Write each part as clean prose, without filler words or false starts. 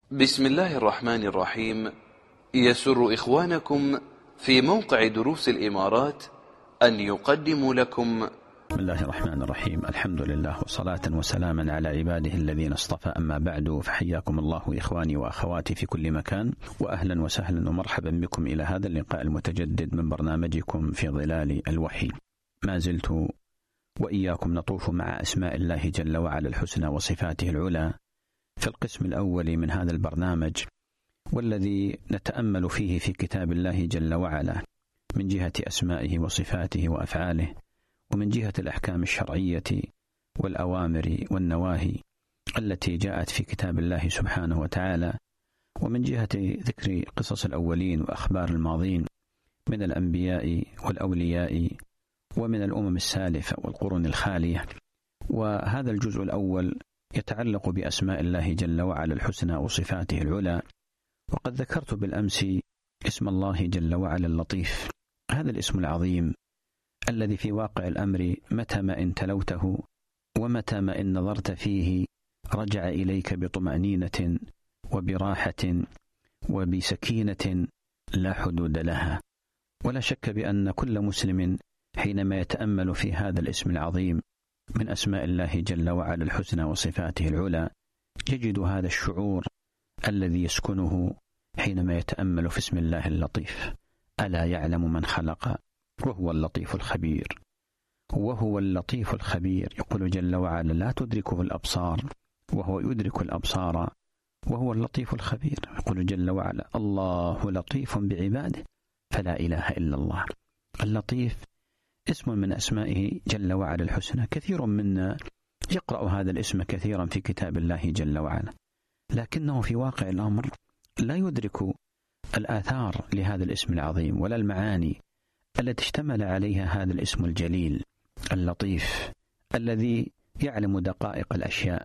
بسم الله الرحمن الرحيم. يسر إخوانكم في موقع دروس الإمارات أن يقدموا لكم بسم الله الرحمن الرحيم. الحمد لله وصلاة وسلاما على عباده الذين اصطفى، أما بعد، فحياكم الله إخواني وأخواتي في كل مكان، وأهلا وسهلا ومرحبا بكم إلى هذا اللقاء المتجدد من برنامجكم في ظلال الوحي. ما زلت وإياكم نطوف مع أسماء الله جل وعلا الحسنى وصفاته العلى في القسم الأول من هذا البرنامج، والذي نتأمل فيه في كتاب الله جل وعلا من جهة أسمائه وصفاته وأفعاله، ومن جهة الأحكام الشرعية والأوامر والنواهي التي جاءت في كتاب الله سبحانه وتعالى، ومن جهة ذكر قصص الأولين وأخبار الماضين من الأنبياء والأولياء ومن الأمم السالفة والقرون الخالية. وهذا الجزء الأول يتعلق بأسماء الله جل وعلا الحسنى وصفاته العلى. وقد ذكرت بالأمس اسم الله جل وعلا اللطيف، هذا الاسم العظيم الذي في واقع الأمر متى ما إن تلوته ومتى ما إن نظرت فيه رجع إليك بطمأنينة وبراحة وبسكينة لا حدود لها. ولا شك بأن كل مسلم حينما يتأمل في هذا الاسم العظيم من أسماء الله جل وعلا الحسنى وصفاته العلى يجد هذا الشعور الذي يسكنه حينما يتأمل في اسم الله اللطيف. ألا يعلم من خلق وهو اللطيف الخبير، وهو اللطيف الخبير. يقول جل وعلا لا تدركه الأبصار وهو يدرك الأبصار وهو اللطيف الخبير. يقول جل وعلا الله لطيف بعباده فلا إله إلا الله. اللطيف اسم من أسمائه جل وعلا الحسنى. كثير منا يقرأ هذا الاسم كثيرا في كتاب الله جل وعلا، لكنه في واقع الأمر لا يدرك الآثار لهذا الاسم العظيم ولا المعاني التي اشتمل عليها هذا الاسم الجليل اللطيف، الذي يعلم دقائق الأشياء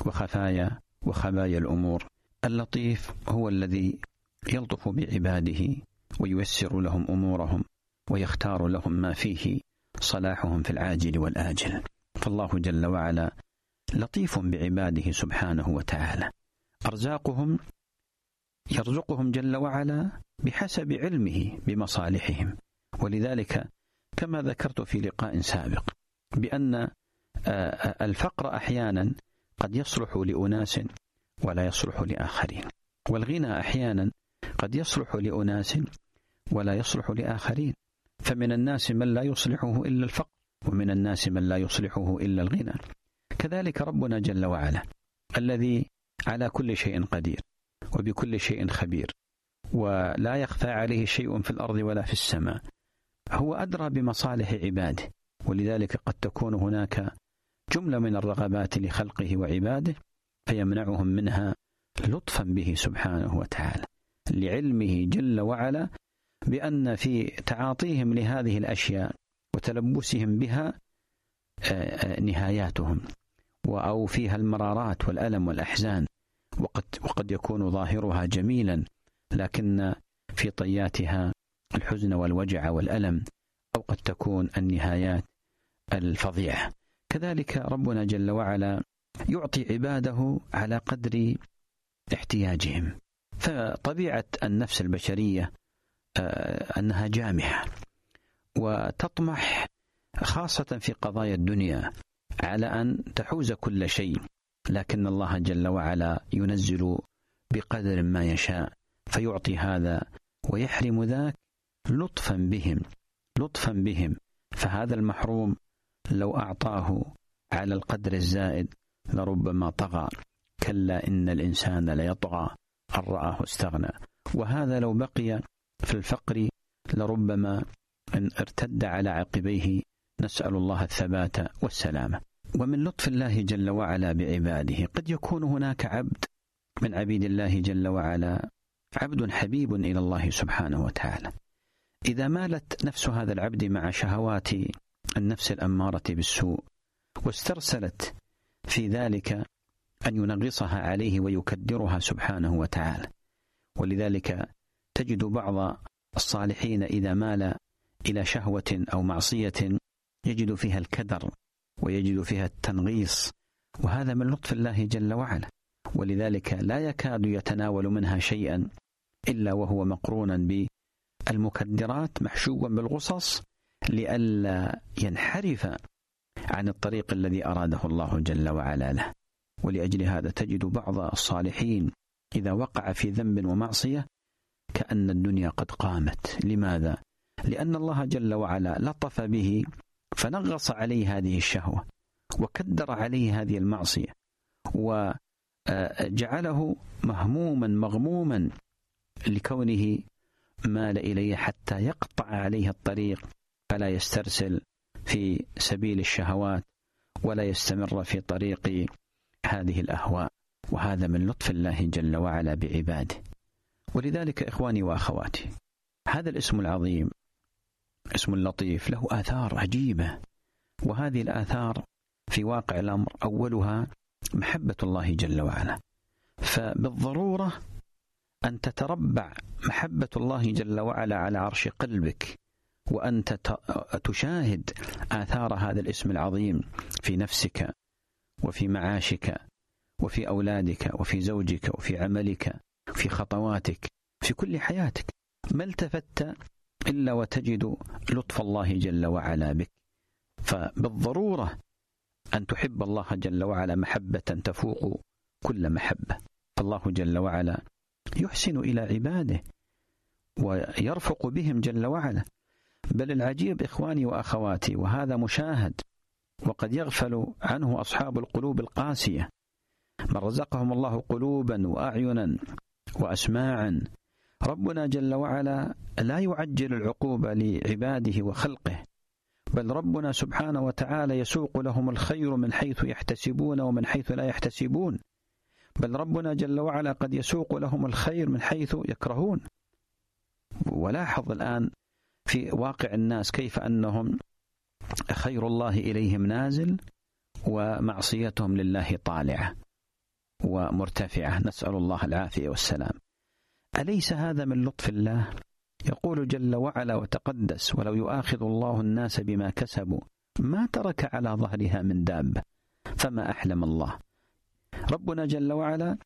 وخبايا الأمور. اللطيف هو الذي يلطف بعباده وييسر لهم أمورهم ويختار لهم ما فيه صلاحهم في العاجل والآجل. فالله جل وعلا لطيف بعباده سبحانه وتعالى. أرزاقهم يرزقهم جل وعلا بحسب علمه بمصالحهم. ولذلك كما ذكرت في لقاء سابق بأن الفقر أحيانا قد يصلح لأناس ولا يصلح لآخرين، والغنى أحيانا قد يصلح لأناس ولا يصلح لآخرين. فمن الناس من لا يصلحه إلا الفقر، ومن الناس من لا يصلحه إلا الغنى. كذلك ربنا جل وعلا الذي على كل شيء قدير وبكل شيء خبير ولا يخفى عليه شيء في الأرض ولا في السماء، هو أدرى بمصالح عباده. ولذلك قد تكون هناك جملة من الرغبات لخلقه وعباده فيمنعهم منها لطفا به سبحانه وتعالى، لعلمه جل وعلا بأن في تعاطيهم لهذه الأشياء وتلبسهم بها نهاياتهم، أو فيها المرارات والألم والأحزان، وقد يكون ظاهرها جميلا لكن في طياتها الحزن والوجع والألم، أو قد تكون النهايات الفظيعة. كذلك ربنا جل وعلا يعطي عباده على قدر احتياجهم. فطبيعة النفس البشرية أنها جامحة وتطمح خاصة في قضايا الدنيا على أن تحوز كل شيء، لكن الله جل وعلا ينزل بقدر ما يشاء فيعطي هذا ويحرم ذاك لطفا بهم. فهذا المحروم لو أعطاه على القدر الزائد لربما طغى، كلا إن الإنسان ليطغى أن رآه استغنى. وهذا لو بقي في الفقر لربما أن ارتد على عقبيه، نسأل الله الثبات والسلامة. ومن لطف الله جل وعلا بعباده قد يكون هناك عبد من عبيد الله جل وعلا عبد حبيب إلى الله سبحانه وتعالى، إذا مالت نفس هذا العبد مع شهوات النفس الأمارة بالسوء واسترسلت في ذلك أن ينغصها عليه ويكدرها سبحانه وتعالى. ولذلك تجد بعض الصالحين إذا مال إلى شهوة أو معصية يجد فيها الكدر ويجد فيها التنغيص، وهذا من لطف الله جل وعلا. ولذلك لا يكاد يتناول منها شيئا إلا وهو مقرونا بالمكدرات محشوا بالغصص لئلا ينحرف عن الطريق الذي أراده الله جل وعلا له. ولأجل هذا تجد بعض الصالحين إذا وقع في ذنب ومعصية كأن الدنيا قد قامت. لماذا؟ لأن الله جل وعلا لطف به فنغص عليه هذه الشهوة وكدر عليه هذه المعصية وجعله مهموما مغموما لكونه مال إليه حتى يقطع عليه الطريق فلا يسترسل في سبيل الشهوات ولا يستمر في طريق هذه الأهواء. وهذا من لطف الله جل وعلا بعباده. ولذلك إخواني وأخواتي هذا الاسم العظيم اسم اللطيف له آثار عجيبة، وهذه الآثار في واقع الأمر أولها محبة الله جل وعلا. فبالضرورة أن تتربع محبة الله جل وعلا على عرش قلبك، وأنت تشاهد آثار هذا الاسم العظيم في نفسك وفي معاشك وفي أولادك وفي زوجك وفي عملك في خطواتك في كل حياتك. ما التفت إلا وتجد لطف الله جل وعلا بك. فبالضرورة أن تحب الله جل وعلا محبة تفوق كل محبة. فالله جل وعلا يحسن إلى عباده ويرفق بهم جل وعلا. بل العجيب إخواني وأخواتي، وهذا مشاهد وقد يغفل عنه أصحاب القلوب القاسية، من رزقهم الله قلوبا وأعينا وأسماعا، ربنا جل وعلا لا يعجل العقوبة لعباده وخلقه، بل ربنا سبحانه وتعالى يسوق لهم الخير من حيث يحتسبون ومن حيث لا يحتسبون، بل ربنا جل وعلا قد يسوق لهم الخير من حيث يكرهون. ولاحظ الآن في واقع الناس كيف أنهم خير الله إليهم نازل ومعصيتهم لله طالعة ومرتفعة، نسأل الله العافية والسلام. أليس هذا من لطف الله؟ يقول جل وعلا وتقدس: ولو يؤاخذ الله الناس بما كسبوا ما ترك على ظهرها من دابة. فما أحلم الله. ربنا جل وعلا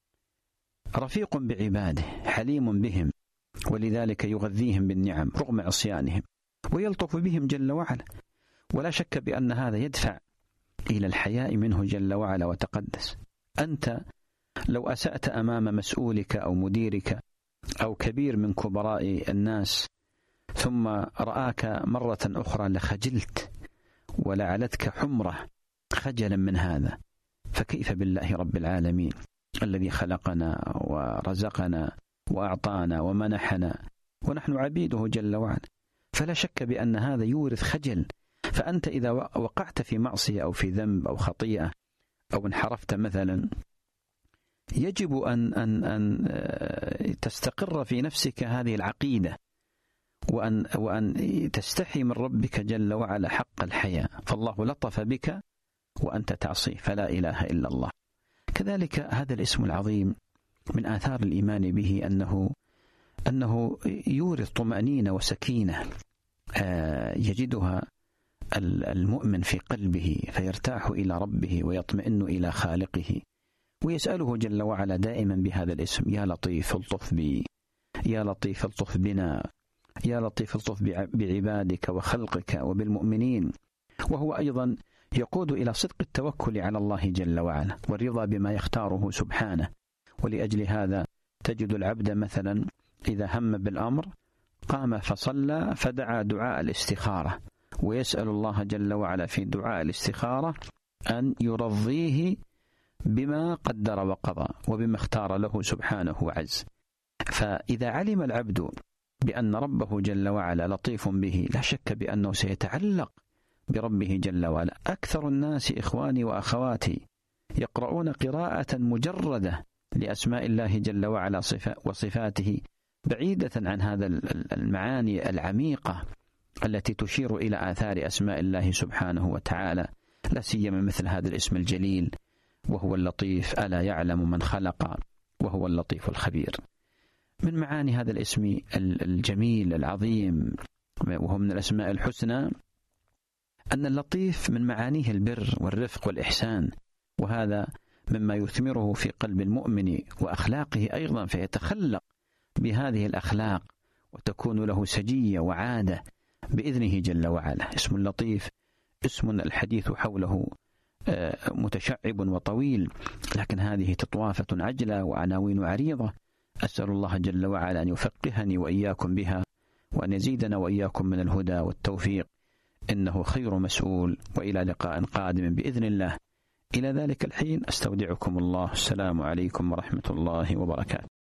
رفيق بعباده حليم بهم، ولذلك يغذيهم بالنعم رغم عصيانهم ويلطف بهم جل وعلا. ولا شك بأن هذا يدفع إلى الحياء منه جل وعلا وتقدس. أنت لو أسأت أمام مسؤولك أو مديرك أو كبير من كبراء الناس ثم رآك مرة أخرى لخجلت ولعلتك حمرة خجلا من هذا، فكيف بالله رب العالمين الذي خلقنا ورزقنا وأعطانا ومنحنا ونحن عبيده جل وعلا؟ فلا شك بأن هذا يورث خجل. فأنت إذا وقعت في معصية أو في ذنب أو خطيئة أو انحرفت مثلا، يجب أن تستقر في نفسك هذه العقيدة وأن تستحي من ربك جل وعلا حق الحياء، فالله لطف بك وأنت تعصي، فلا إله إلا الله. كذلك هذا الاسم العظيم من آثار الإيمان به أنه يورث طمأنينة وسكينة يجدها المؤمن في قلبه، فيرتاح إلى ربه ويطمئن إلى خالقه، ويسأله جل وعلا دائما بهذا الاسم: يا لطيف الطف بي، يا لطيف الطف بنا، يا لطيف الطف بعبادك وخلقك وبالمؤمنين. وهو أيضا يقود إلى صدق التوكل على الله جل وعلا والرضا بما يختاره سبحانه. ولأجل هذا تجد العبد مثلا إذا هم بالأمر قام فصلى فدعا دعاء الاستخارة، ويسأل الله جل وعلا في دعاء الاستخارة أن يرضيه بما قدر وقضى وبما اختار له سبحانه وعز. فإذا علم العبد بأن ربه جل وعلا لطيف به، لا شك بأنه سيتعلق بربه جل وعلا. أكثر الناس إخواني وأخواتي يقرؤون قراءة مجردة لأسماء الله جل وعلا وصفاته بعيدة عن هذا المعاني العميقة التي تشير إلى آثار أسماء الله سبحانه وتعالى، لا سيما مثل هذا الاسم الجليل وهو اللطيف: ألا يعلم من خلق وهو اللطيف الخبير. من معاني هذا الاسم الجميل العظيم وهو من الأسماء الحسنى أن اللطيف من معانيه البر والرفق والإحسان، وهذا مما يثمره في قلب المؤمن وأخلاقه أيضا، فيتخلق بهذه الأخلاق وتكون له سجية وعادة بإذنه جل وعلا. اسم لطيف، اسم الحديث حوله متشعب وطويل، لكن هذه تطوافة عجلة وعناوين عريضة. أسأل الله جل وعلا أن يفقهني وإياكم بها، وأن يزيدنا وإياكم من الهدى والتوفيق، إنه خير مسؤول. وإلى لقاء قادم بإذن الله. إلى ذلك الحين أستودعكم الله. السلام عليكم ورحمة الله وبركاته.